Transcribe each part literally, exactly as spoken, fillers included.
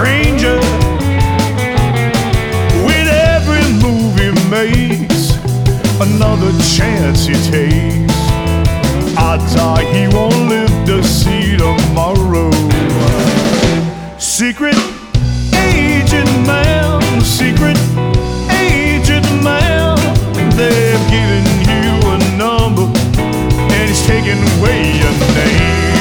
stranger. With every move he makes, another chance he takes, odds are he won't live to see tomorrow. Secret agent man, secret agent man, they've given you a number and he's taking away your name.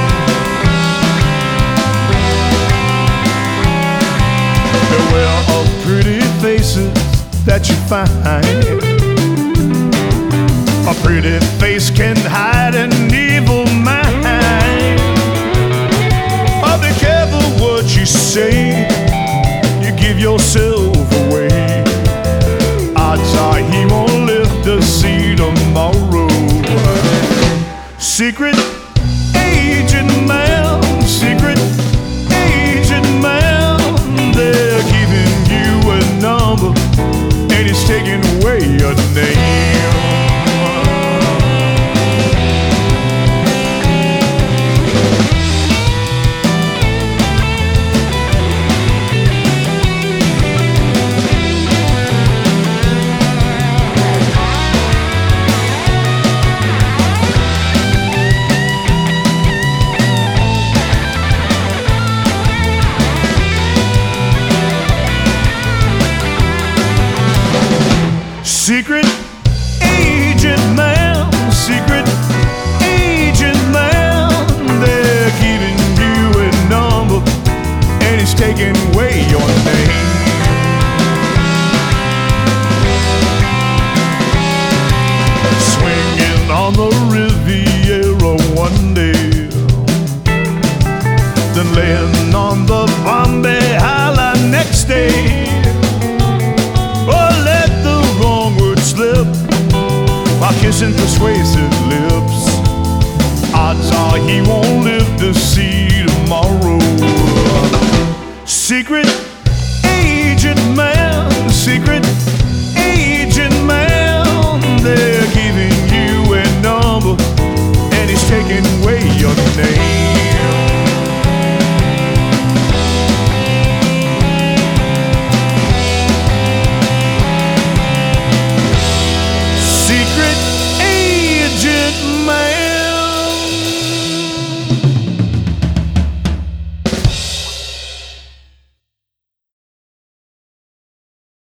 Beware of pretty faces that you find. A pretty face can hide an evil mind. Oh, be careful what you say, you give yourself away. Odds are he won't live to see tomorrow. Secret